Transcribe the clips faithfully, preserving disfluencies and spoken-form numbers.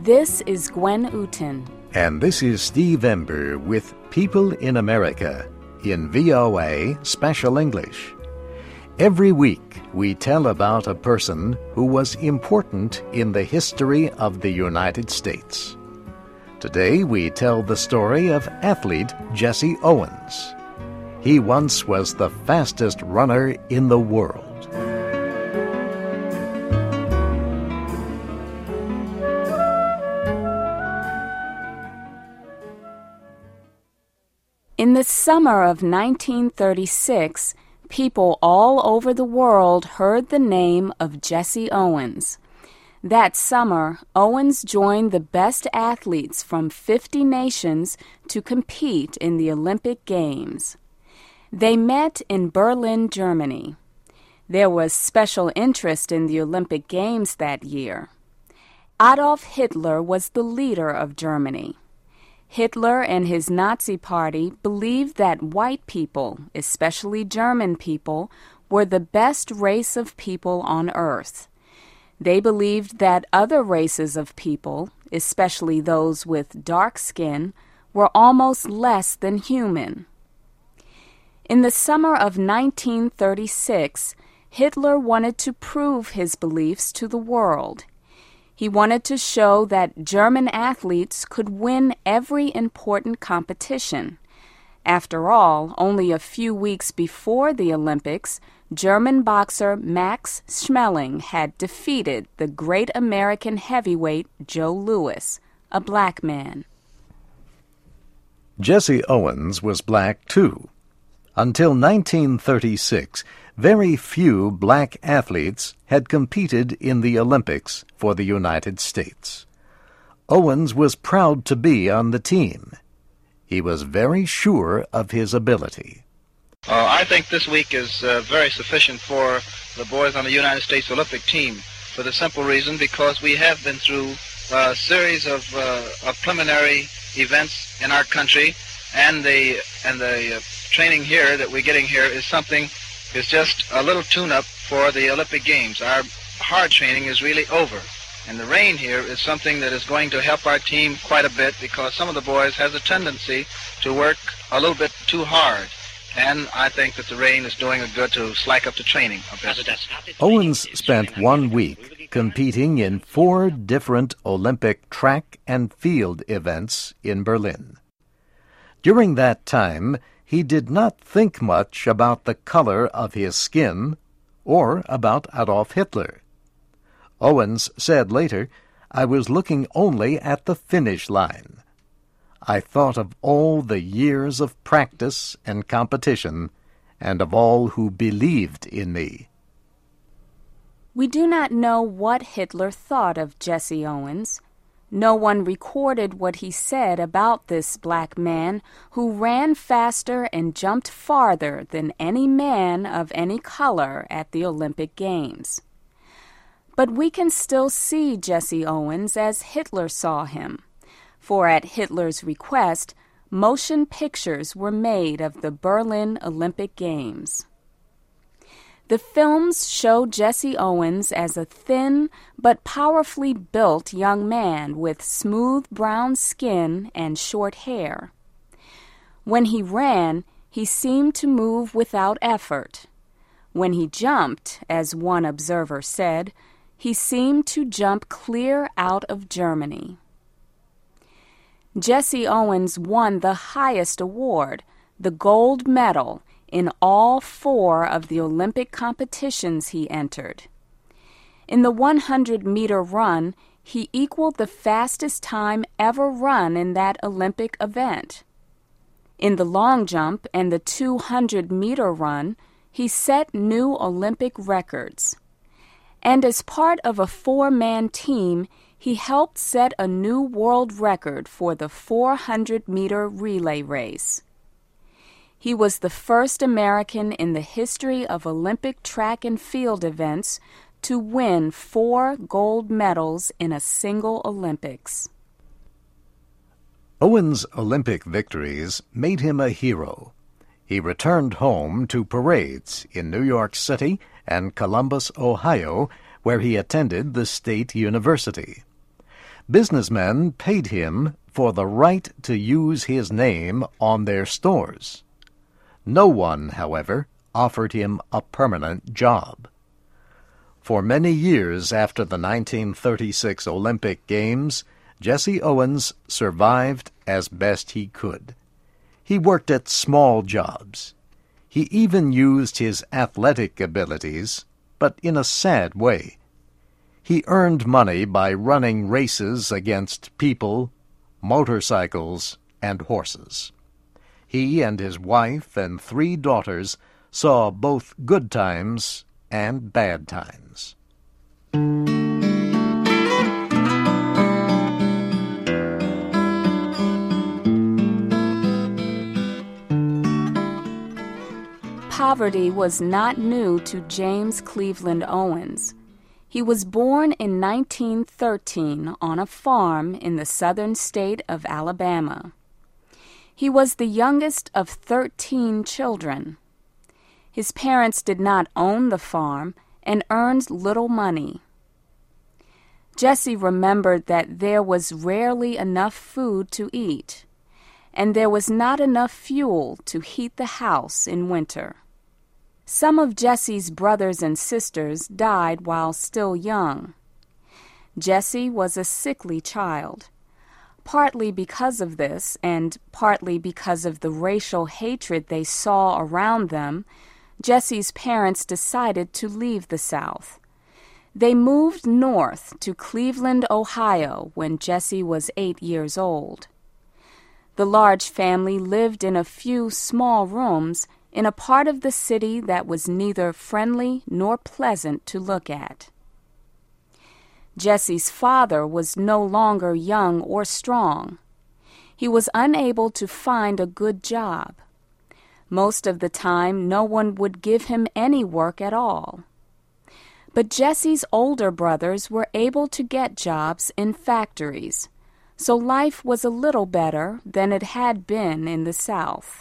This is Gwen Uten. And this is Steve Ember with People in America in V O A Special English. Every week we tell about a person who was important in the history of the United States. Today we tell the story of athlete Jesse Owens. He once was the fastest runner in the world. In the summer of nineteen thirty-six, people all over the world heard the name of Jesse Owens. That summer, Owens joined the best athletes from fifty nations to compete in the Olympic Games. They met in Berlin, Germany. There was special interest in the Olympic Games that year. Adolf Hitler was the leader of Germany. Hitler and his Nazi Party believed that white people, especially German people, were the best race of people on earth. They believed that other races of people, especially those with dark skin, were almost less than human. In the summer of nineteen thirty-six, Hitler wanted to prove his beliefs to the world. He wanted to show that German athletes could win every important competition. After all, only a few weeks before the Olympics, German boxer Max Schmeling had defeated the great American heavyweight Joe Louis, a black man. Jesse Owens was black, too. Until nineteen thirty-six, very few black athletes had competed in the Olympics for the United States. Owens was proud to be on the team. He was very sure of his ability. Uh, I think this week is uh, very sufficient for the boys on the United States Olympic team for the simple reason because we have been through a series of, uh, of preliminary events in our country, and the, and the uh, training here that we're getting here is something is just a little tune-up for the Olympic Games. Our hard training is really over. And the rain here is something that is going to help our team quite a bit because some of the boys has a tendency to work a little bit too hard. And I think that the rain is doing a good to slack up the training a bit. Owens spent one week competing in four different Olympic track and field events in Berlin. During that time, he did not think much about the color of his skin or about Adolf Hitler. Owens said later, "I was looking only at the finish line. I thought of all the years of practice and competition and of all who believed in me." We do not know what Hitler thought of Jesse Owens. No one recorded what he said about this black man who ran faster and jumped farther than any man of any color at the Olympic Games. But we can still see Jesse Owens as Hitler saw him, for at Hitler's request, motion pictures were made of the Berlin Olympic Games. The films show Jesse Owens as a thin but powerfully built young man with smooth brown skin and short hair. When he ran, he seemed to move without effort. When he jumped, as one observer said, he seemed to jump clear out of Germany. Jesse Owens won the highest award, the gold medal, in all four of the Olympic competitions he entered. In the one hundred meter run, he equaled the fastest time ever run in that Olympic event. In the long jump and the two hundred meter run, he set new Olympic records. And as part of a four-man team, he helped set a new world record for the four hundred meter relay race. He was the first American in the history of Olympic track and field events to win four gold medals in a single Olympics. Owens' Olympic victories made him a hero. He returned home to parades in New York City and Columbus, Ohio, where he attended the State University. Businessmen paid him for the right to use his name on their stores. No one, however, offered him a permanent job. For many years after the nineteen thirty-six Olympic Games, Jesse Owens survived as best he could. He worked at small jobs. He even used his athletic abilities, but in a sad way. He earned money by running races against people, motorcycles, and horses. He and his wife and three daughters saw both good times and bad times. Poverty was not new to James Cleveland Owens. He was born in nineteen thirteen on a farm in the southern state of Alabama. He was the youngest of thirteen children. His parents did not own the farm and earned little money. Jesse remembered that there was rarely enough food to eat, and there was not enough fuel to heat the house in winter. Some of Jesse's brothers and sisters died while still young. Jesse was a sickly child. Partly because of this, and partly because of the racial hatred they saw around them, Jesse's parents decided to leave the South. They moved north to Cleveland, Ohio, when Jesse was eight years old. The large family lived in a few small rooms in a part of the city that was neither friendly nor pleasant to look at. Jesse's father was no longer young or strong. He was unable to find a good job. Most of the time, no one would give him any work at all. But Jesse's older brothers were able to get jobs in factories, so life was a little better than it had been in the South.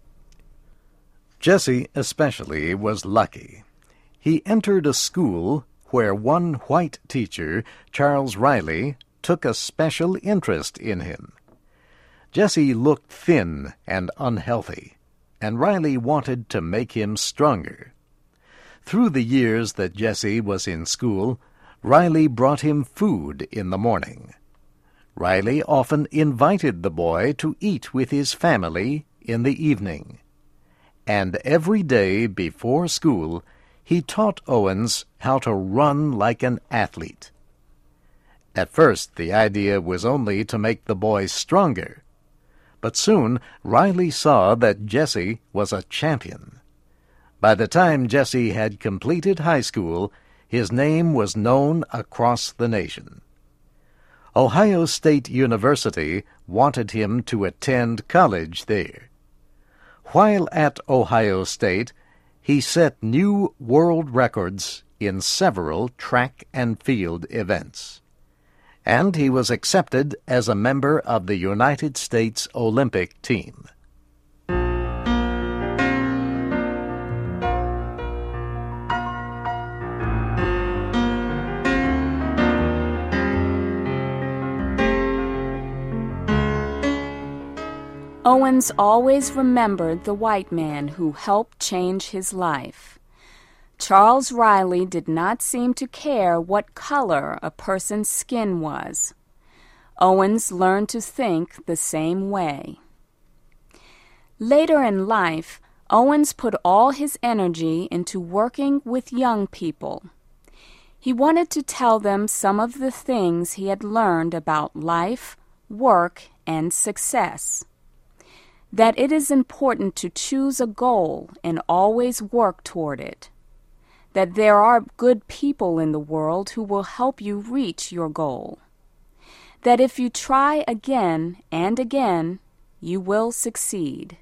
Jesse especially was lucky. He entered a school where one white teacher, Charles Riley, took a special interest in him. Jesse looked thin and unhealthy, and Riley wanted to make him stronger. Through the years that Jesse was in school, Riley brought him food in the morning. Riley often invited the boy to eat with his family in the evening. And every day before school, he taught Owens how to run like an athlete. At first, the idea was only to make the boy stronger. But soon, Riley saw that Jesse was a champion. By the time Jesse had completed high school, his name was known across the nation. Ohio State University wanted him to attend college there. While at Ohio State, he set new world records in several track and field events. And he was accepted as a member of the United States Olympic team. Owens always remembered the white man who helped change his life. Charles Riley did not seem to care what color a person's skin was. Owens learned to think the same way. Later in life, Owens put all his energy into working with young people. He wanted to tell them some of the things he had learned about life, work, and success. That it is important to choose a goal and always work toward it. That there are good people in the world who will help you reach your goal. That if you try again and again, you will succeed.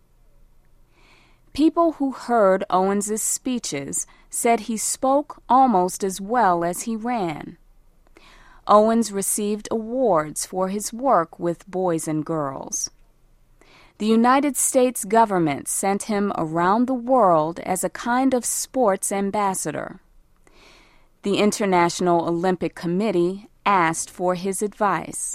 People who heard Owens's speeches said he spoke almost as well as he ran. Owens received awards for his work with boys and girls. The United States government sent him around the world as a kind of sports ambassador. The International Olympic Committee asked for his advice.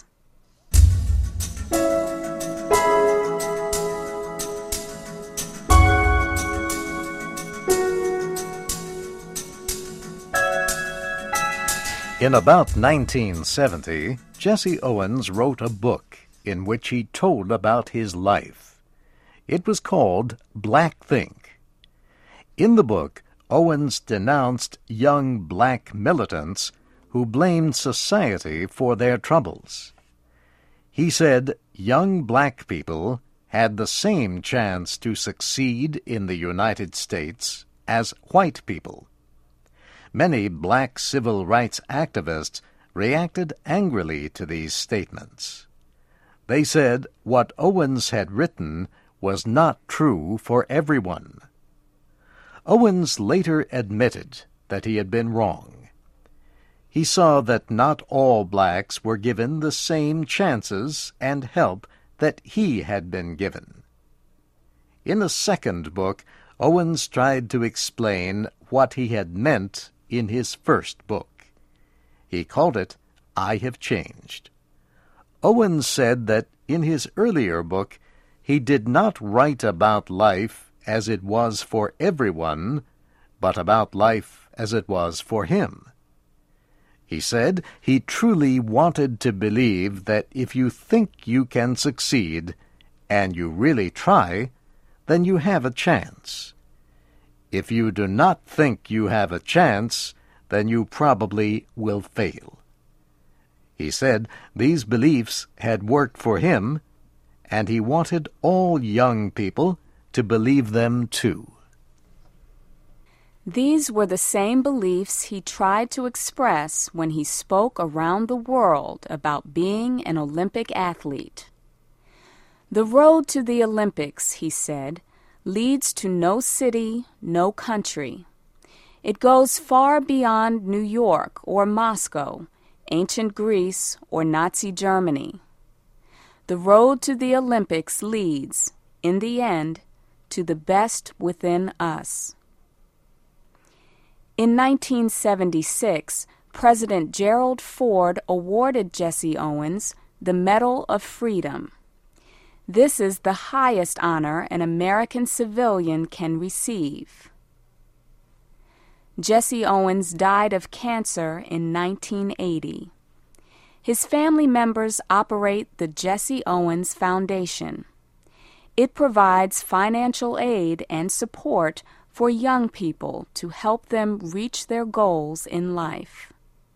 In about nineteen seventy, Jesse Owens wrote a book in which he told about his life. It was called Blackthink. In the book, Owens denounced young black militants who blamed society for their troubles. He said young black people had the same chance to succeed in the United States as white people. Many black civil rights activists reacted angrily to these statements. They said what Owens had written was not true for everyone. Owens later admitted that he had been wrong. He saw that not all blacks were given the same chances and help that he had been given. In a second book, Owens tried to explain what he had meant in his first book. He called it I Have Changed. Owens said that in his earlier book he did not write about life as it was for everyone, but about life as it was for him. He said he truly wanted to believe that if you think you can succeed, and you really try, then you have a chance. If you do not think you have a chance, then you probably will fail. He said these beliefs had worked for him, and he wanted all young people to believe them too. These were the same beliefs he tried to express when he spoke around the world about being an Olympic athlete. The road to the Olympics, he said, leads to no city, no country. It goes far beyond New York or Moscow, ancient Greece or Nazi Germany. The road to the Olympics leads, in the end, to the best within us. In nineteen seventy-six, President Gerald Ford awarded Jesse Owens the Medal of Freedom. This is the highest honor an American civilian can receive. Jesse Owens died of cancer in nineteen eighty. His family members operate the Jesse Owens Foundation. It provides financial aid and support for young people to help them reach their goals in life.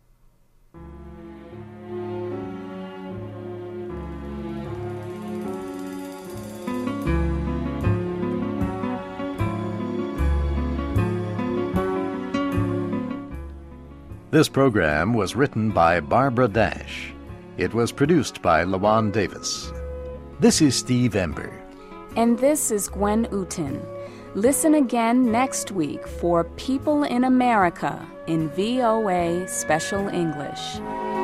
This program was written by Barbara Dash. It was produced by LaJuan Davis. This is Steve Ember. And this is Gwen Uten. Listen again next week for People in America in V O A Special English.